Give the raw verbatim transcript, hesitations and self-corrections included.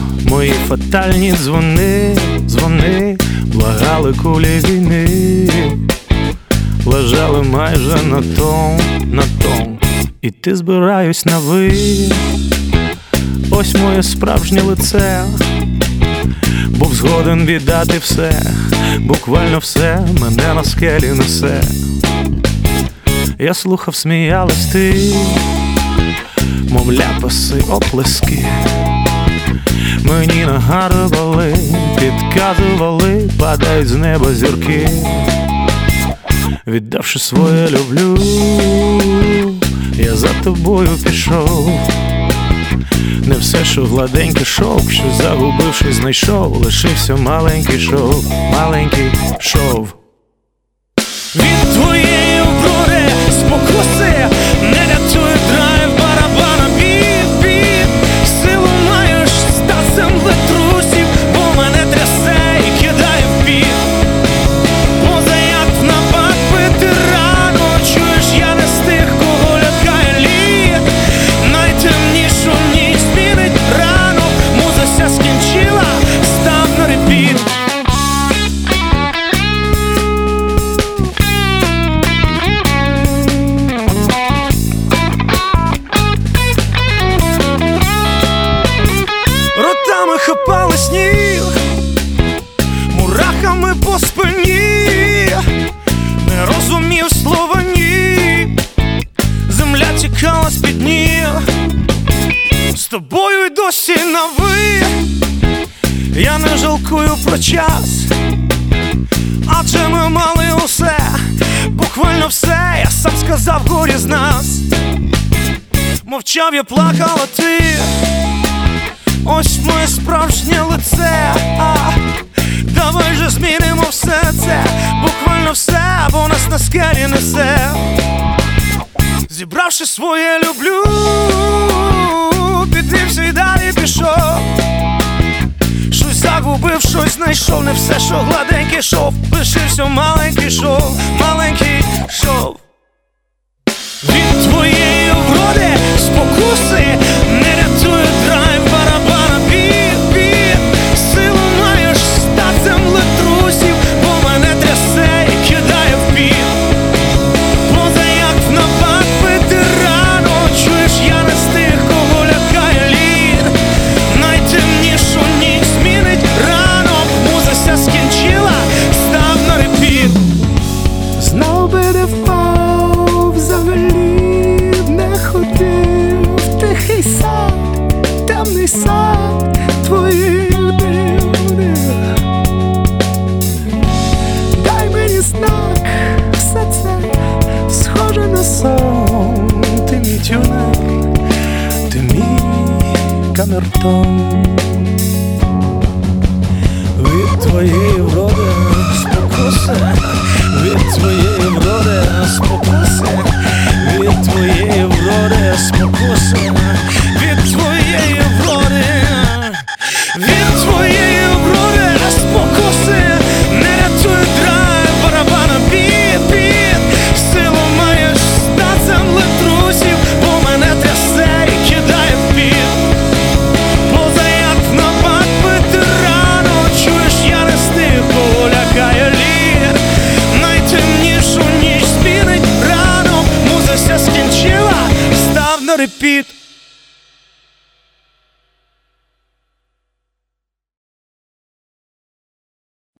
мої фатальні дзвони, дзвони, благали кулі війни, лежали майже на том, на том. Іти збираюсь на ви. Ось моє справжнє лице, був згоден віддати все, буквально все мене на скелі несе. Я слухав, сміялась ти, мов ляпаси, оплески. Мені нагадували, підказували, падають з неба зірки. Віддавши своє люблю, я за тобою пішов. Не все, що гладеньке шов, що загубивши, знайшов. Лишився маленький шов, маленький шов. Від твоєї вроди спокуси не рятує драйв барабана. Біп-біп, силу маєш стати землетрусів, бо мене трясе і кидає в піт. Поза як в напад пити рано, чуєш, я не з тих, кого лякає лід. Найтемнішу ніч змінить рано, муза ся скінчила, став на репіт. Ротами хапали сніг, мурахами по спині, не розумів слова ні, земля тікала з-під ніг. З тобою й досі на ви, я не жалкую про час, адже ми мали усе, буквально все, я сам сказав, горі з нас. Мовчав я, плакала ти, ось моє справжнє лице. А, давай же змінимо все це, буквально все, бо нас на скелі несе. Зібравши своє люблю, підвівся і далі пішов. Щось загубив, щось знайшов, не все, що гладенький шов. Лишився маленький шов, маленький шов. Від твоєї вроди спокуси не рятує драйв барабана. Біп-біп, силу маєш стати землетрусів, бо мене трясе і кидає в піт. Поза як в напад пити рано, чуєш, я не з тих, кого лякає лід. Найтемнішу ніч змінить ранок, муза ся скінчила, став на репіт. Знов би не впав, взагалі не ходив в тихий сад, темний сад твоїх див. Дай мені знак, все це схоже на сон. Ти мій тюнер, ти мій камертон. Від твоєї вроди спокуси, від твоєї вроди спокуси, від твоєї вроди спокуси, від твоєї вроди, від твоєї вроди спокуси не рятує драйв барабана. Біп-біп, силу маєш стати землетрусів, бо мене трясе і кидає в піт. Поза як в напад пити рано, чуєш, я не з тих, кого лякає лід. Найтемнішу ніч змінить ранок, муза ся скінчила, став на репіт.